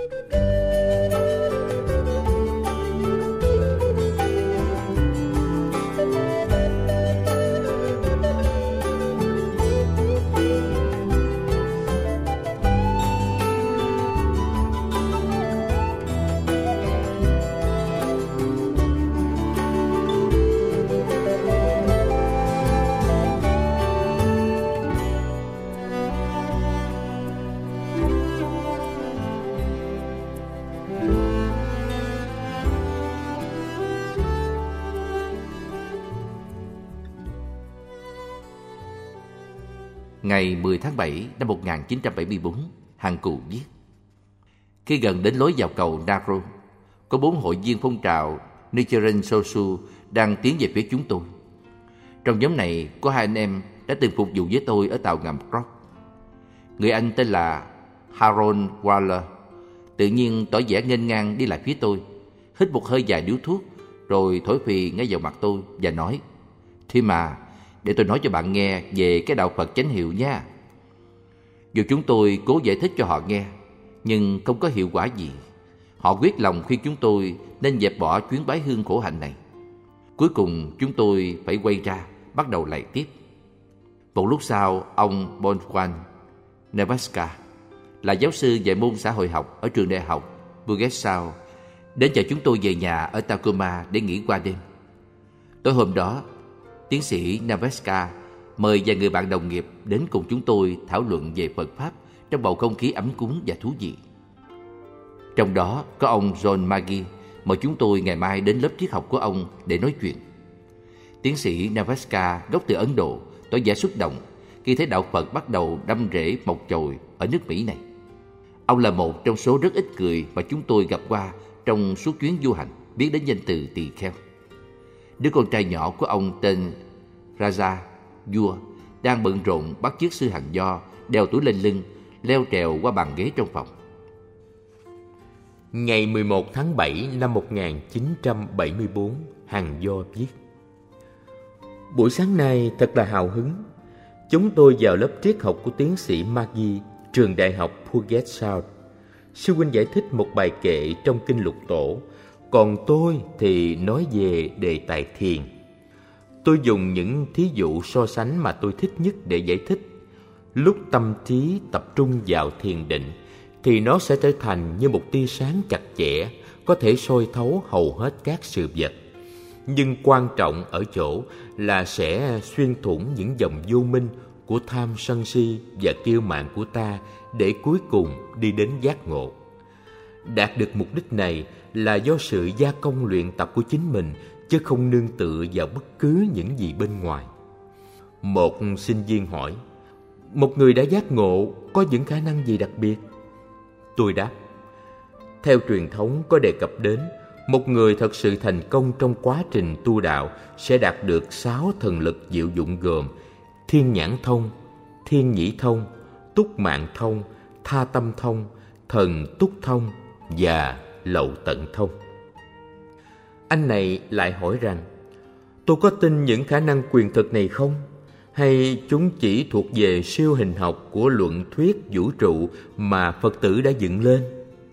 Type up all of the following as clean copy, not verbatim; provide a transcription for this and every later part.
Ngày 10 tháng 7 năm 1974, Hằng Cù viết: Khi gần đến lối vào cầu Naro, có 4 hội viên phong trào Nichiren Sosu đang tiến về phía chúng tôi. Trong nhóm này có 2 anh em đã từng phục vụ với tôi ở tàu ngầm Krog. Người anh tên là Harold Waller tự nhiên tỏ vẻ nghênh ngang đi lại phía tôi, hít một hơi dài điếu thuốc, rồi thổi phì ngay vào mặt tôi và nói: Thì mà, để tôi nói cho bạn nghe về cái đạo Phật chánh hiệu nha. Dù chúng tôi cố giải thích cho họ nghe, nhưng không có hiệu quả gì. Họ quyết lòng khuyên chúng tôi nên dẹp bỏ chuyến bái hương khổ hạnh này. Cuối cùng chúng tôi phải quay ra, bắt đầu lạy tiếp. Một lúc sau, ông Bonjuan Nebraska, là giáo sư dạy môn xã hội học ở trường đại học Puget Sound, đến chờ chúng tôi về nhà ở Tacoma để nghỉ qua đêm. Tối hôm đó, tiến sĩ Nebraska mời vài người bạn đồng nghiệp đến cùng chúng tôi thảo luận về Phật Pháp trong bầu không khí ấm cúng và thú vị. Trong đó có ông John Magee mời chúng tôi ngày mai đến lớp triết học của ông để nói chuyện. Tiến sĩ Nebraska gốc từ Ấn Độ tỏ vẻ xúc động khi thấy đạo Phật bắt đầu đâm rễ mọc chồi ở nước Mỹ này. Ông là một trong số rất ít người mà chúng tôi gặp qua trong suốt chuyến du hành biết đến danh từ tỳ kheo. Đứa con trai nhỏ của ông tên Raja vua đang bận rộn bắt chước sư hành do đeo túi lên lưng, leo trèo qua bàn ghế trong phòng. Ngày 11 tháng 7 năm 1974, Hằng Do viết: Buổi sáng nay thật là hào hứng. Chúng tôi vào lớp triết học của tiến sĩ Magee, trường đại học Puget Sound. Sư huynh giải thích một bài kệ trong kinh Lục Tổ, còn tôi thì nói về đề tài thiền. Tôi dùng những thí dụ so sánh mà tôi thích nhất để giải thích. Lúc tâm trí tập trung vào thiền định thì nó sẽ trở thành như một tia sáng chặt chẽ, có thể soi thấu hầu hết các sự vật. Nhưng quan trọng ở chỗ là sẽ xuyên thủng những dòng vô minh của tham sân si và kiêu mạn của ta để cuối cùng đi đến giác ngộ. Đạt được mục đích này là do sự gia công luyện tập của chính mình, chứ không nương tựa vào bất cứ những gì bên ngoài. Một sinh viên hỏi: Một người đã giác ngộ có những khả năng gì đặc biệt? Tôi đáp: Theo truyền thống có đề cập đến, một người thật sự thành công trong quá trình tu đạo sẽ đạt được 6 thần lực diệu dụng gồm thiên nhãn thông, thiên nhĩ thông, túc mạng thông, tha tâm thông, thần túc thông và lậu tận thông. Anh này lại hỏi rằng: Tôi có tin những khả năng quyền thực này không? Hay chúng chỉ thuộc về siêu hình học của luận thuyết vũ trụ mà Phật tử đã dựng lên?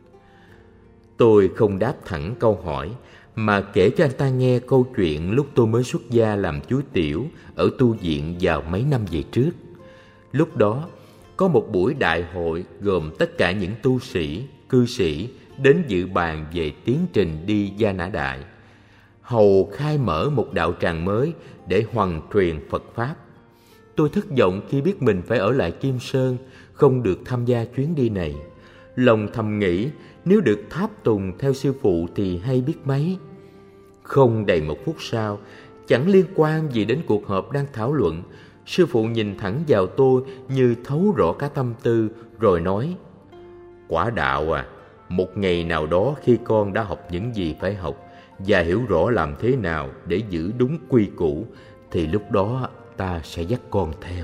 Tôi không đáp thẳng câu hỏi, mà kể cho anh ta nghe câu chuyện lúc tôi mới xuất gia làm chú tiểu ở tu viện vào mấy năm về trước. Lúc đó, có một buổi đại hội gồm tất cả những tu sĩ, cư sĩ đến dự bàn về tiến trình đi Gia Nã Đại, hầu khai mở một đạo tràng mới để hoằng truyền Phật Pháp. Tôi thất vọng khi biết mình phải ở lại Kim Sơn, không được tham gia chuyến đi này. Lòng thầm nghĩ nếu được tháp tùng theo sư phụ thì hay biết mấy. Không đầy một phút sau, chẳng liên quan gì đến cuộc họp đang thảo luận, sư phụ nhìn thẳng vào tôi như thấu rõ cả tâm tư, rồi nói: Quả đạo à, một ngày nào đó khi con đã học những gì phải học và hiểu rõ làm thế nào để giữ đúng quy củ, thì lúc đó ta sẽ dắt con theo.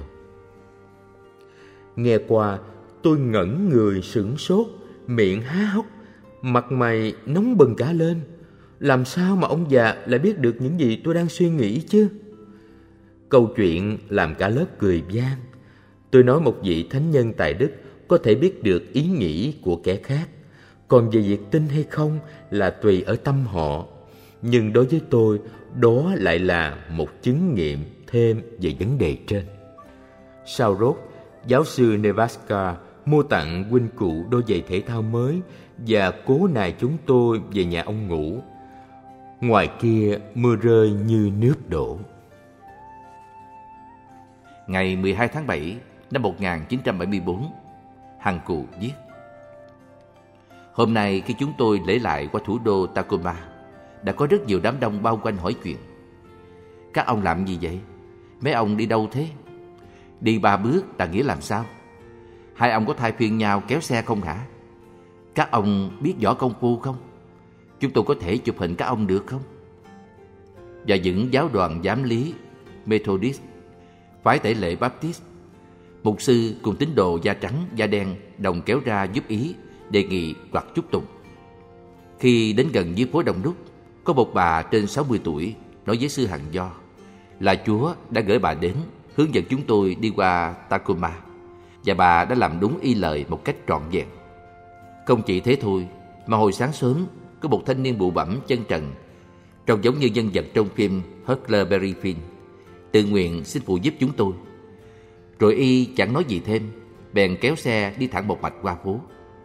Nghe qua, tôi ngẩn người sửng sốt, miệng há hốc, mặt mày nóng bừng cả lên. Làm sao mà ông già lại biết được những gì tôi đang suy nghĩ chứ? Câu chuyện làm cả lớp cười vang. Tôi nói một vị thánh nhân tài đức có thể biết được ý nghĩ của kẻ khác. Còn về việc tin hay không là tùy ở tâm họ. Nhưng đối với tôi, đó lại là một chứng nghiệm thêm về vấn đề trên. Sau Roth, giáo sư Nebraska mua tặng huynh cụ đôi giày thể thao mới và cố nài chúng tôi về nhà ông ngủ. Ngoài kia mưa rơi như nước đổ. Ngày 12 tháng 7 năm 1974, Hằng Cù viết: Hôm nay khi chúng tôi lễ lại qua thủ đô Tacoma, đã có rất nhiều đám đông bao quanh hỏi chuyện. Các ông làm gì vậy? Mấy ông đi đâu thế? Đi 3 bước là nghĩa làm sao? Hai ông có thay phiên nhau kéo xe không hả? Các ông biết võ công phu không? Chúng tôi có thể chụp hình các ông được không? Và những giáo đoàn giám lý Methodist, phái tẩy lệ Baptist, mục sư cùng tín đồ da trắng da đen đồng kéo ra giúp ý, đề nghị hoặc chúc tụng. Khi đến gần dưới phố đông đúc, có một bà trên 60 tuổi nói với sư Hằng Do là Chúa đã gửi bà đến hướng dẫn chúng tôi đi qua Tacoma, và bà đã làm đúng y lời một cách trọn vẹn. Không chỉ thế thôi, mà hồi sáng sớm có một thanh niên bụ bẫm chân trần, trông giống như nhân vật trong phim Huckleberry Finn, tự nguyện xin phụ giúp chúng tôi. Rồi y chẳng nói gì thêm, bèn kéo xe đi thẳng một mạch qua phố.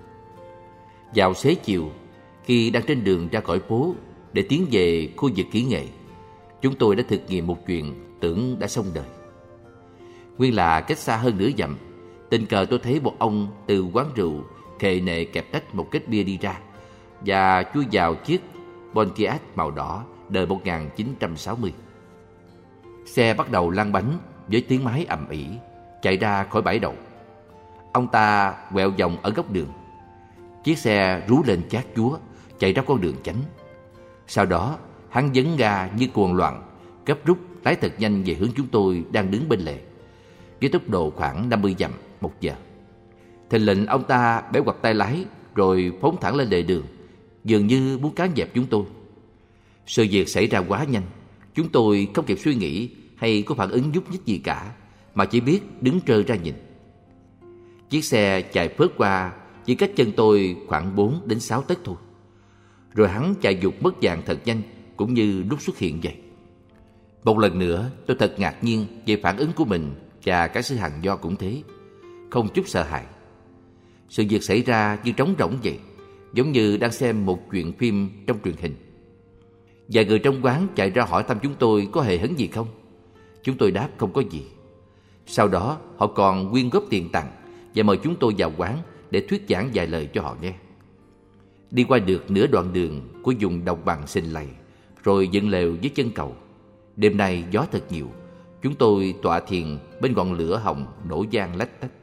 Vào xế chiều, khi đang trên đường ra khỏi phố để tiến về khu vực kỹ nghệ, chúng tôi đã thực nghiệm một chuyện tưởng đã xong đời. Nguyên là cách xa hơn nửa dặm, tình cờ tôi thấy một ông từ quán rượu khệ nệ kẹp tách một kết bia đi ra và chui vào chiếc Pontiac màu đỏ đời 1960. Xe bắt đầu lăn bánh với tiếng máy ầm ĩ, chạy ra khỏi bãi đậu. Ông ta quẹo vòng ở góc đường. Chiếc xe rú lên chát chúa, chạy ra con đường chánh. Sau đó, hắn dấn ga như cuồng loạn, gấp rút lái thật nhanh về hướng chúng tôi đang đứng bên lề, với tốc độ khoảng 50 dặm một giờ. Thình lình ông ta bẻ quặt tay lái rồi phóng thẳng lên lề đường, dường như muốn cán dẹp chúng tôi. Sự việc xảy ra quá nhanh, chúng tôi không kịp suy nghĩ hay có phản ứng nhúc nhích gì cả, mà chỉ biết đứng trơ ra nhìn. Chiếc xe chạy phớt qua chỉ cách chân tôi khoảng 4 đến 6 tấc thôi. Rồi hắn chạy vụt mất dạng thật nhanh, cũng như lúc xuất hiện vậy. Một lần nữa tôi thật ngạc nhiên về phản ứng của mình, và cả sư Hằng Do cũng thế, không chút sợ hãi. Sự việc xảy ra như trống rỗng vậy, giống như đang xem một chuyện phim trong truyền hình. Vài người trong quán chạy ra hỏi thăm chúng tôi có hề hấn gì không. Chúng tôi đáp không có gì. Sau đó họ còn quyên góp tiền tặng và mời chúng tôi vào quán để thuyết giảng vài lời cho họ nghe. Đi qua được nửa đoạn đường của vùng đồng bằng xình lầy, rồi dựng lều với chân cầu. Đêm nay gió thật nhiều. Chúng tôi tọa thiền bên ngọn lửa hồng nổ vang lách tách.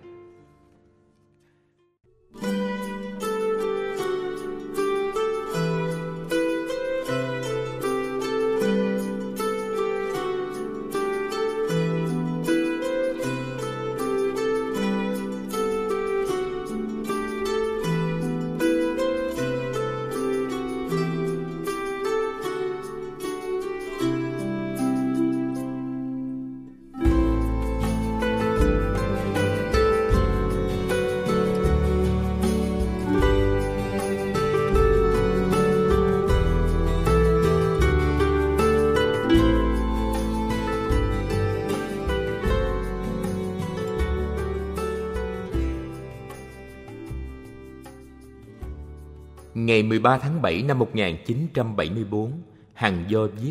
Ngày 13 tháng 7 năm 1974, Hằng Do viết: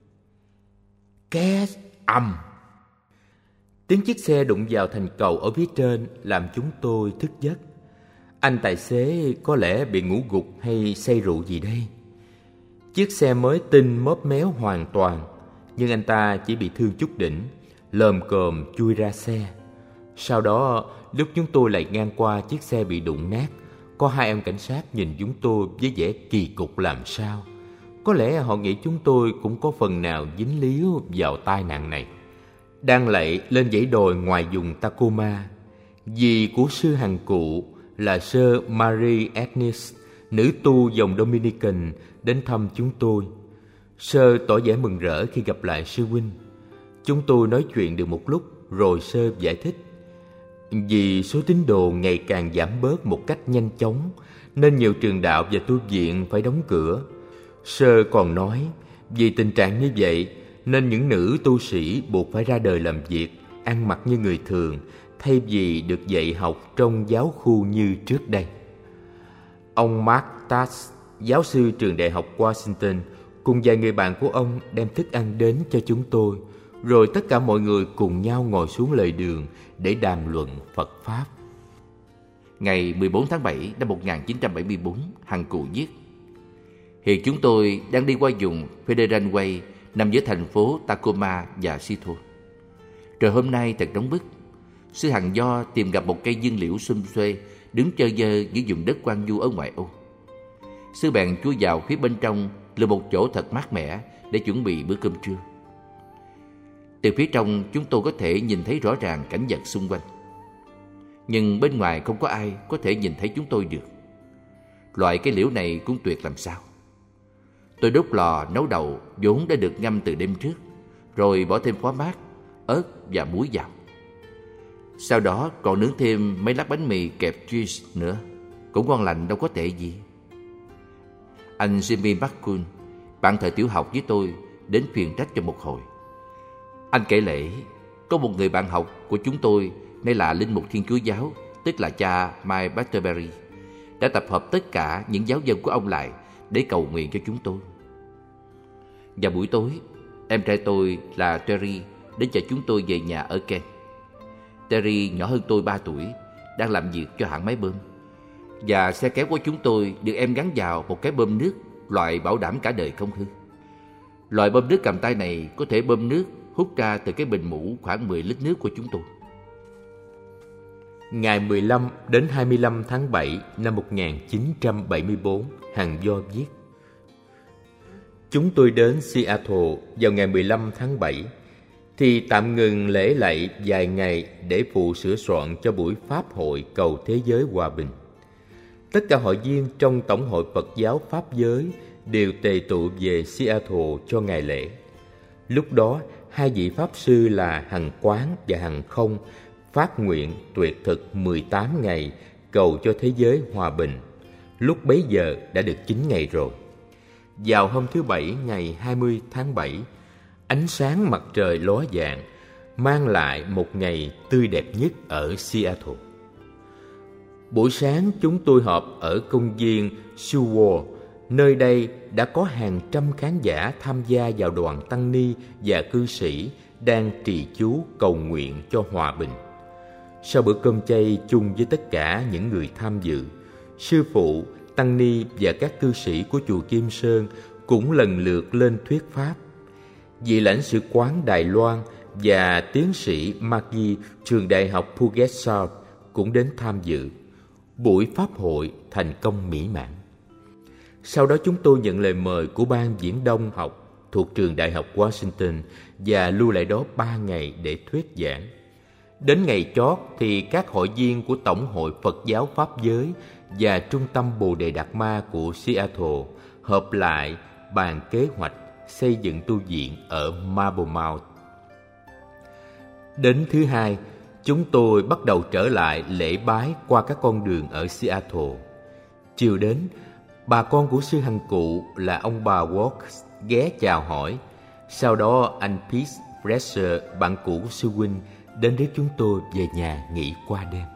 Két ầm. Tiếng chiếc xe đụng vào thành cầu ở phía trên làm chúng tôi thức giấc. Anh tài xế có lẽ bị ngủ gục hay say rượu gì đây. Chiếc xe mới tinh móp méo hoàn toàn, nhưng anh ta chỉ bị thương chút đỉnh, lồm cồm chui ra xe. Sau đó, lúc chúng tôi lại ngang qua chiếc xe bị đụng nát, có hai em cảnh sát nhìn chúng tôi với vẻ kỳ cục làm sao. Có lẽ họ nghĩ chúng tôi cũng có phần nào dính líu vào tai nạn này. Đang lạy lên dãy đồi ngoài vùng Tacoma, dì của sư Hằng Cụ là Sơ Marie Agnes, nữ tu dòng Dominican, đến thăm chúng tôi. Sơ tỏ vẻ mừng rỡ khi gặp lại sư huynh. Chúng tôi nói chuyện được một lúc, rồi Sơ giải thích: vì số tín đồ ngày càng giảm bớt một cách nhanh chóng, nên nhiều trường đạo và tu viện phải đóng cửa. Sơ còn nói, vì tình trạng như vậy nên những nữ tu sĩ buộc phải ra đời làm việc, ăn mặc như người thường, thay vì được dạy học trong giáo khu như trước đây. Ông Mark Tass, giáo sư trường đại học Washington, cùng vài người bạn của ông đem thức ăn đến cho chúng tôi, rồi tất cả mọi người cùng nhau ngồi xuống lề đường để đàm luận Phật Pháp. Ngày 14 tháng 7 năm 1974, Hằng Cụ viết: Hiện chúng tôi đang đi qua vùng Federal Way nằm giữa thành phố Tacoma và Seattle. Trời hôm nay thật nóng bức. Sư Hằng Do tìm gặp một cây dương liễu sum xuê đứng chơ vơ giữa vùng đất hoang vu ở ngoại ô. Sư bèn chui vào phía bên trong, lựa một chỗ thật mát mẻ để chuẩn bị bữa cơm trưa. Từ phía trong chúng tôi có thể nhìn thấy rõ ràng cảnh vật xung quanh, nhưng bên ngoài không có ai có thể nhìn thấy chúng tôi được. Loại cây liễu này cũng tuyệt làm sao. Tôi đốt lò nấu đậu vốn đã được ngâm từ đêm trước, rồi bỏ thêm phó mát, ớt và muối vào. Sau đó còn nướng thêm mấy lát bánh mì kẹp cheese nữa, cũng ngon lành đâu có tệ gì. Anh Jimmy McCool, bạn thời tiểu học với tôi, đến phiền trách cho một hồi. Anh kể lể, có một người bạn học của chúng tôi, nay là linh mục Thiên Chúa giáo, tức là cha Mike Batterberry, đã tập hợp tất cả những giáo dân của ông lại để cầu nguyện cho chúng tôi. Vào buổi tối, em trai tôi là Terry đến chở chúng tôi về nhà ở Kent. Terry nhỏ hơn tôi 3 tuổi, đang làm việc cho hãng máy bơm, và xe kéo của chúng tôi được em gắn vào một cái bơm nước loại bảo đảm cả đời không hư. Loại bơm nước cầm tay này có thể bơm nước hút ra từ cái bình mũ khoảng 10 lít nước của chúng tôi. Ngày 15 đến 25 tháng 7 năm 1974, Hằng Do viết: Chúng tôi đến Seattle vào ngày 15 tháng 7 thì tạm ngừng lễ lạy vài ngày để phụ sửa soạn cho buổi pháp hội cầu thế giới hòa bình. Tất cả hội viên trong Tổng hội Phật giáo Pháp giới đều tề tụ về Seattle cho ngày lễ. Lúc đó, hai vị Pháp sư là Hằng Quán và Hằng Không phát nguyện tuyệt thực 18 ngày cầu cho thế giới hòa bình. Lúc bấy giờ đã được 9 ngày rồi. Vào hôm thứ Bảy ngày 20 tháng 7, ánh sáng mặt trời ló dạng mang lại một ngày tươi đẹp nhất ở Seattle. Buổi sáng chúng tôi họp ở công viên Seward. Nơi đây đã có hàng trăm khán giả tham gia vào đoàn tăng ni và cư sĩ đang trì chú cầu nguyện cho hòa bình. Sau bữa cơm chay chung với tất cả những người tham dự, sư phụ, tăng ni và các cư sĩ của chùa Kim Sơn cũng lần lượt lên thuyết pháp. Vị lãnh sự quán Đài Loan và tiến sĩ Maggie trường đại học Puget Sound cũng đến tham dự. Buổi pháp hội thành công mỹ mãn. Sau đó chúng tôi nhận lời mời của ban Viễn Đông học thuộc trường đại học Washington và lưu lại đó 3 ngày để thuyết giảng. Đến ngày chót thì các hội viên của Tổng hội Phật giáo Pháp giới và Trung tâm Bồ Đề Đạt Ma của Seattle họp lại bàn kế hoạch xây dựng tu viện ở Marble Mount. Đến thứ Hai, chúng tôi bắt đầu trở lại lễ bái qua các con đường ở Seattle. Chiều đến, bà con của sư Hằng Cụ là ông bà Walks ghé chào hỏi. Sau đó anh Pete Fresher, bạn cũ của sư huynh, đến rước chúng tôi về nhà nghỉ qua đêm.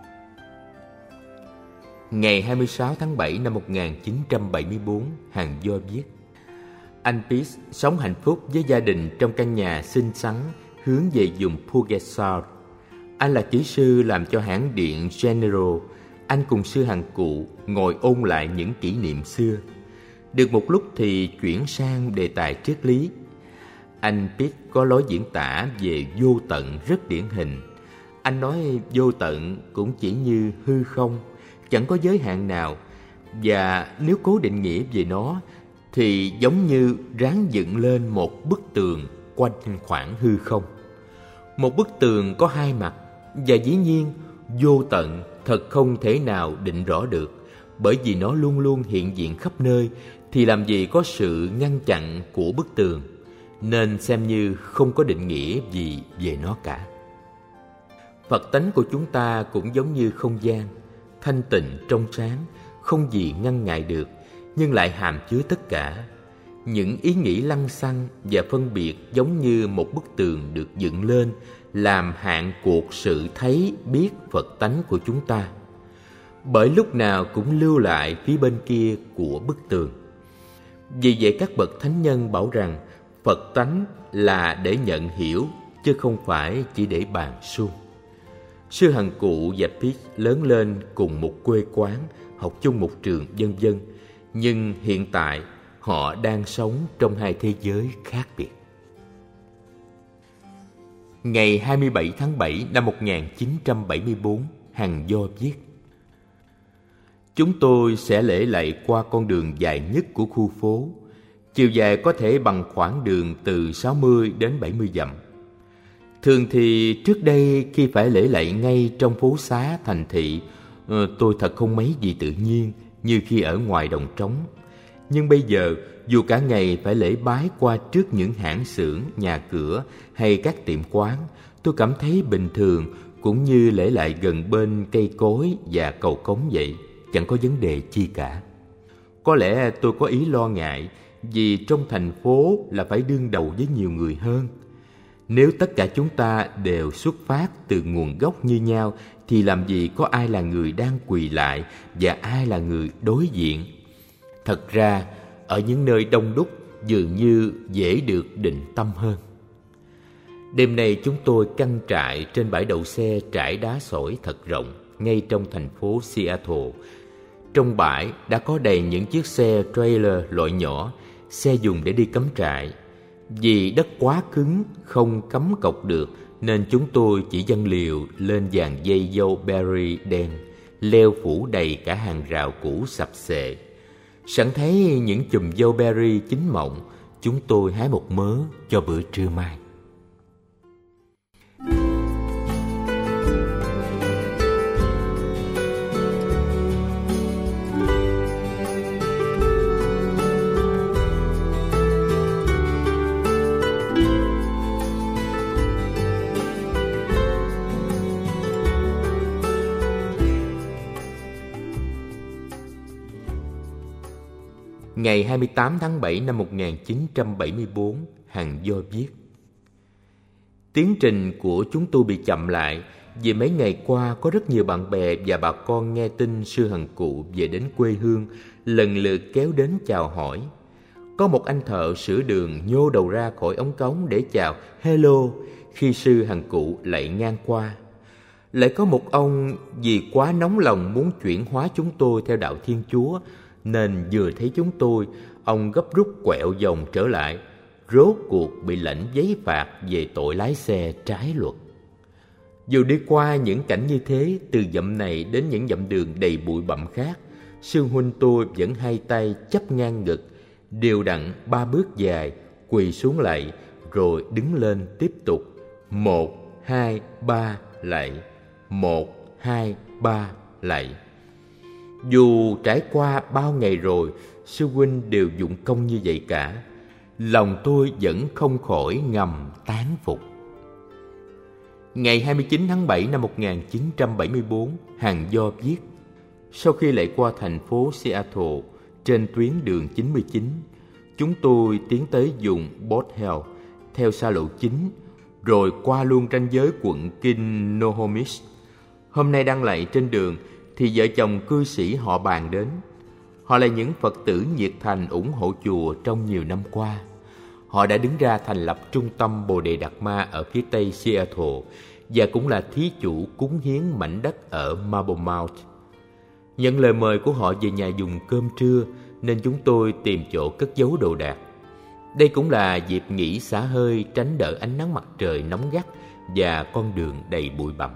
Ngày 26 tháng 7 năm 1974, Hằng Do viết: Anh Pete sống hạnh phúc với gia đình trong căn nhà xinh xắn hướng về vùng Puget Sound. Anh là kỹ sư làm cho hãng điện General. Anh cùng sư Hằng Cụ ngồi ôn lại những kỷ niệm xưa. Được một lúc thì chuyển sang đề tài triết lý. Anh Pete có lối diễn tả về vô tận rất điển hình. Anh nói vô tận cũng chỉ như hư không, chẳng có giới hạn nào. Và nếu cố định nghĩa về nó thì giống như ráng dựng lên một bức tường quanh khoảng hư không. Một bức tường có hai mặt, và dĩ nhiên vô tận thật không thể nào định rõ được, bởi vì nó luôn luôn hiện diện khắp nơi, thì làm gì có sự ngăn chặn của bức tường, nên xem như không có định nghĩa gì về nó cả. Phật tánh của chúng ta cũng giống như không gian, thanh tịnh trong sáng, không gì ngăn ngại được, nhưng lại hàm chứa tất cả. Những ý nghĩ lăng xăng và phân biệt giống như một bức tường được dựng lên, làm hạn cuộc sự thấy biết Phật tánh của chúng ta, bởi lúc nào cũng lưu lại phía bên kia của bức tường. Vì vậy các bậc thánh nhân bảo rằng Phật tánh là để nhận hiểu, chứ không phải chỉ để bàn suông. Sư Hằng Cụ và Peach lớn lên cùng một quê quán, học chung một trường, vân vân. Nhưng hiện tại họ đang sống trong hai thế giới khác biệt. Ngày 27 tháng 7 năm 1974, Hằng Do viết: Chúng tôi sẽ lễ lạy qua con đường dài nhất của khu phố. Chiều dài có thể bằng khoảng đường từ 60 đến 70 dặm. Thường thì trước đây khi phải lễ lạy ngay trong phố xá thành thị, tôi thật không mấy gì tự nhiên như khi ở ngoài đồng trống. Nhưng bây giờ, dù cả ngày phải lễ bái qua trước những hãng xưởng, nhà cửa hay các tiệm quán, tôi cảm thấy bình thường, cũng như lễ lại gần bên cây cối và cầu cống vậy, chẳng có vấn đề chi cả. Có lẽ tôi có ý lo ngại, vì trong thành phố là phải đương đầu với nhiều người hơn. Nếu tất cả chúng ta đều xuất phát từ nguồn gốc như nhau, thì làm gì có ai là người đang quỳ lại và ai là người đối diện. Thật ra, ở những nơi đông đúc dường như dễ được định tâm hơn. Đêm nay chúng tôi căng trại trên bãi đậu xe trải đá sỏi thật rộng ngay trong thành phố Seattle. Trong bãi đã có đầy những chiếc xe trailer loại nhỏ, xe dùng để đi cắm trại. Vì đất quá cứng, không cắm cọc được, nên chúng tôi chỉ giăng liều lên dàn dây dâu berry đen, leo phủ đầy cả hàng rào cũ sập xệ. Sẵn thấy những chùm dâu berry chín mọng, chúng tôi hái một mớ cho bữa trưa mai. Ngày 28 tháng 7 năm 1974, Hằng Do viết: Tiến trình của chúng tôi bị chậm lại vì mấy ngày qua có rất nhiều bạn bè và bà con nghe tin sư Hằng Cụ về đến quê hương, lần lượt kéo đến chào hỏi. Có một anh thợ sửa đường nhô đầu ra khỏi ống cống để chào hello khi sư Hằng Cụ lạy ngang qua. Lại có một ông vì quá nóng lòng muốn chuyển hóa chúng tôi theo đạo Thiên Chúa, nên vừa thấy chúng tôi, ông gấp rút quẹo vòng trở lại, rốt cuộc bị lãnh giấy phạt về tội lái xe trái luật. Dù đi qua những cảnh như thế, từ dặm này đến những dặm đường đầy bụi bặm khác, sư huynh tôi vẫn hai tay chắp ngang ngực, đều đặn 3 bước dài, quỳ xuống lạy, rồi đứng lên tiếp tục 1, 2, 3 lạy, 1, 2, 3 lạy. Dù trải qua bao ngày rồi, sư huynh đều dụng công như vậy cả. Lòng tôi vẫn không khỏi ngầm tán phục. Ngày 29 tháng 7 năm 1974, Hằng Do viết: Sau khi lạy qua thành phố Seattle trên tuyến đường 99, chúng tôi tiến tới vùng Bot Hill theo xa lộ chính, rồi qua luôn ranh giới quận Kinohomis. Hôm nay đang lạy trên đường thì vợ chồng cư sĩ họ bàn đến. Họ là những Phật tử nhiệt thành ủng hộ chùa trong nhiều năm qua. Họ đã đứng ra thành lập trung tâm Bồ Đề Đạt Ma ở phía tây Seattle và cũng là thí chủ cúng hiến mảnh đất ở Marble Mount. Nhận lời mời của họ về nhà dùng cơm trưa, nên chúng tôi tìm chỗ cất giấu đồ đạc. Đây cũng là dịp nghỉ xả hơi, tránh đỡ ánh nắng mặt trời nóng gắt và con đường đầy bụi bặm.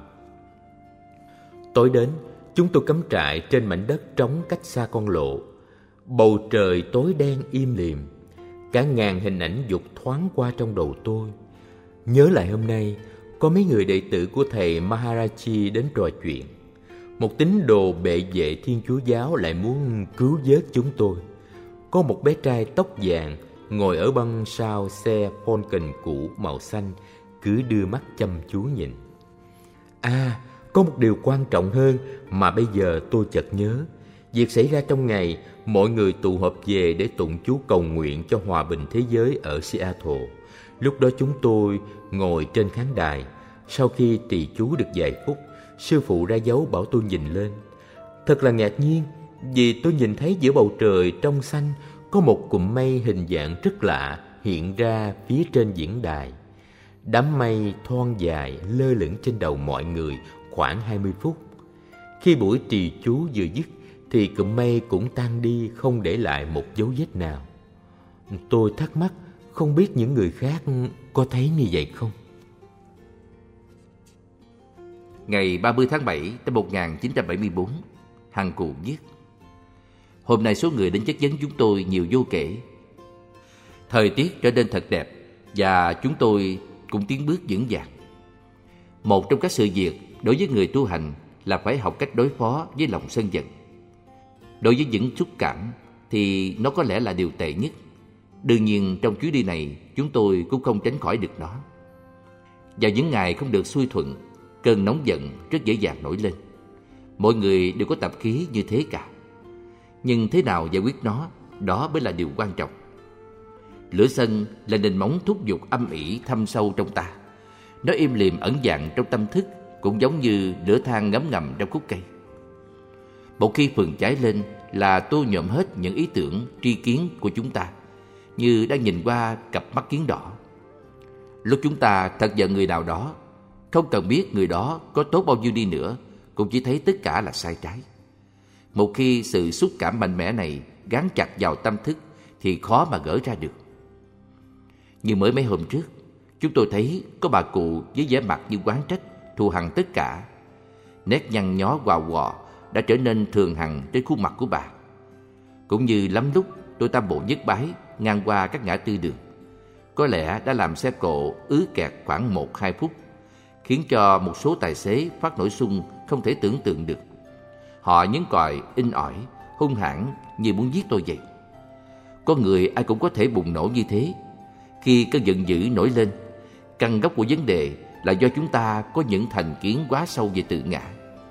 Tối đến, chúng tôi cắm trại trên mảnh đất trống cách xa con lộ. Bầu trời tối đen im lìm, cả ngàn hình ảnh vụt thoáng qua trong đầu tôi. Nhớ lại hôm nay, có mấy người đệ tử của thầy Maharaji đến trò chuyện. Một tín đồ bệ vệ Thiên Chúa giáo lại muốn cứu vớt chúng tôi. Có một bé trai tóc vàng ngồi ở băng sau xe Falcon cũ màu xanh, cứ đưa mắt chăm chú nhìn. Có một điều quan trọng hơn mà bây giờ tôi chợt nhớ. Việc xảy ra trong ngày mọi người tụ họp về để tụng chú cầu nguyện cho hòa bình thế giới ở Seattle. Lúc đó chúng tôi ngồi trên khán đài. Sau khi trì chú được vài phút, sư phụ ra dấu bảo tôi nhìn lên. Thật là ngạc nhiên vì tôi nhìn thấy giữa bầu trời trong xanh có một cụm mây hình dạng rất lạ hiện ra phía trên diễn đài. Đám mây thon dài lơ lửng trên đầu mọi người khoảng 20 phút. Khi buổi trì chú vừa dứt thì cụm mây cũng tan đi, không để lại một dấu vết nào. Tôi thắc mắc không biết những người khác có thấy như vậy không? Ngày 30 tháng 7 năm 1974, Hằng Cù viết: Hôm nay số người đến chất vấn chúng tôi nhiều vô kể. Thời tiết trở nên thật đẹp và chúng tôi cũng tiến bước vững vàng. Một trong các sự việc đối với người tu hành là phải học cách đối phó với lòng sân giận. Đối với những xúc cảm thì nó có lẽ là điều tệ nhất. Đương nhiên trong chuyến đi này chúng tôi cũng không tránh khỏi được nó. Vào những ngày không được xuôi thuận, cơn nóng giận rất dễ dàng nổi lên. Mọi người đều có tập khí như thế cả. Nhưng thế nào giải quyết nó, đó mới là điều quan trọng. Lửa sân là nền móng thúc giục âm ỉ thâm sâu trong ta. Nó im lìm ẩn dặn trong tâm thức, cũng giống như lửa than ngấm ngầm trong khúc cây. Một khi phừng cháy lên là tô nhuộm hết những ý tưởng, tri kiến của chúng ta, như đang nhìn qua cặp mắt kiến đỏ. Lúc chúng ta thật giận người nào đó, không cần biết người đó có tốt bao nhiêu đi nữa, cũng chỉ thấy tất cả là sai trái. Một khi sự xúc cảm mạnh mẽ này gắn chặt vào tâm thức thì khó mà gỡ ra được. Như mới mấy hôm trước, chúng tôi thấy có bà cụ với vẻ mặt như oán trách, thù hằn tất cả. Nét nhăn nhó quào quọ đã trở nên thường hằng trên khuôn mặt của bà. Cũng như lắm lúc tôi tam bộ nhất bái ngang qua các ngã tư đường, có lẽ đã làm xe cộ ứ kẹt khoảng 1-2 phút, khiến cho một số tài xế phát nổi xung không thể tưởng tượng được. Họ nhấn còi inh ỏi, hung hãn như muốn giết tôi vậy. Con người ai cũng có thể bùng nổ như thế. Khi cơn giận dữ nổi lên, căn gốc của vấn đề là do chúng ta có những thành kiến quá sâu về tự ngã.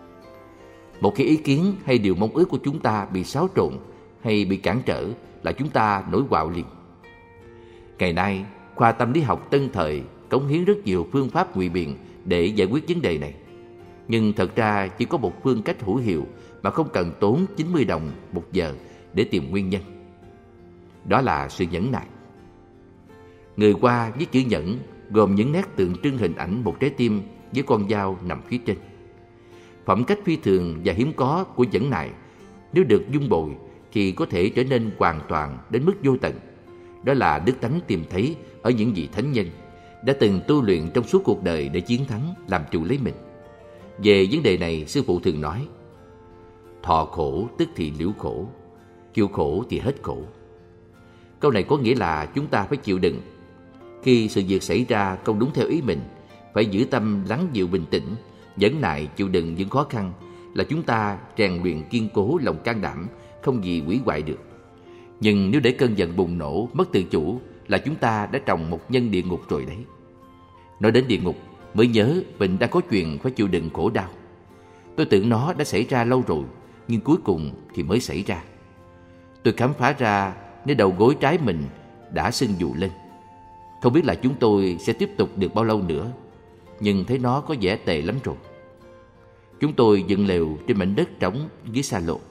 Một khi ý kiến hay điều mong ước của chúng ta bị xáo trộn hay bị cản trở là chúng ta nổi quạo liền. Ngày nay, khoa tâm lý học tân thời cống hiến rất nhiều phương pháp ngụy biện để giải quyết vấn đề này. Nhưng thật ra chỉ có một phương cách hữu hiệu mà không cần tốn 90 đồng một giờ để tìm nguyên nhân. Đó là sự nhẫn nại. Người Hoa viết chữ nhẫn gồm những nét tượng trưng hình ảnh một trái tim với con dao nằm phía trên. Phẩm cách phi thường và hiếm có của nhẫn nại, nếu được dung bồi thì có thể trở nên hoàn toàn đến mức vô tận. Đó là đức tánh tìm thấy ở những vị thánh nhân đã từng tu luyện trong suốt cuộc đời để chiến thắng, làm chủ lấy mình. Về vấn đề này, sư phụ thường nói: thọ khổ tức thì liễu khổ, chịu khổ thì hết khổ. Câu này có nghĩa là chúng ta phải chịu đựng. Khi sự việc xảy ra không đúng theo ý mình, phải giữ tâm lắng dịu bình tĩnh, nhẫn nại chịu đựng những khó khăn, là chúng ta rèn luyện kiên cố lòng can đảm, không gì hủy hoại được. Nhưng nếu để cơn giận bùng nổ, mất tự chủ, là chúng ta đã trồng một nhân địa ngục rồi đấy. Nói đến địa ngục mới nhớ mình đang có chuyện phải chịu đựng khổ đau. Tôi tưởng nó đã xảy ra lâu rồi, nhưng cuối cùng thì mới xảy ra. Tôi khám phá ra nơi đầu gối trái mình đã sưng vù lên. Không biết là chúng tôi sẽ tiếp tục được bao lâu nữa, nhưng thấy nó có vẻ tệ lắm rồi. Chúng tôi dựng lều trên mảnh đất trống dưới xa lộ.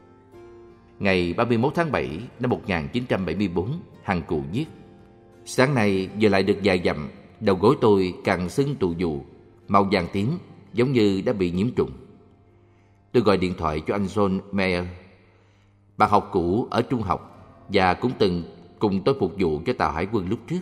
Ngày 31 tháng 7 năm 1974, Hằng Cù viết: Sáng nay giờ lại được vài dặm, đầu gối tôi càng sưng tù vù, màu vàng tím, giống như đã bị nhiễm trùng. Tôi gọi điện thoại cho anh John Mayer, bạn học cũ ở trung học và cũng từng cùng tôi phục vụ cho tàu hải quân lúc trước.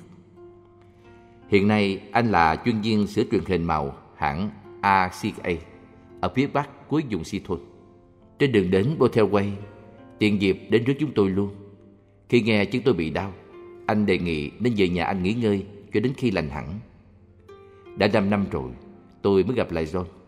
Hiện nay anh là chuyên viên sửa truyền hình màu hãng RCA ở phía bắc cuối vùng Seattle. Trên đường đến Bothelway, tiện dịp đến rước chúng tôi luôn. Khi nghe chúng tôi bị đau, anh đề nghị nên về nhà anh nghỉ ngơi cho đến khi lành hẳn. Đã 5 năm rồi tôi mới gặp lại John.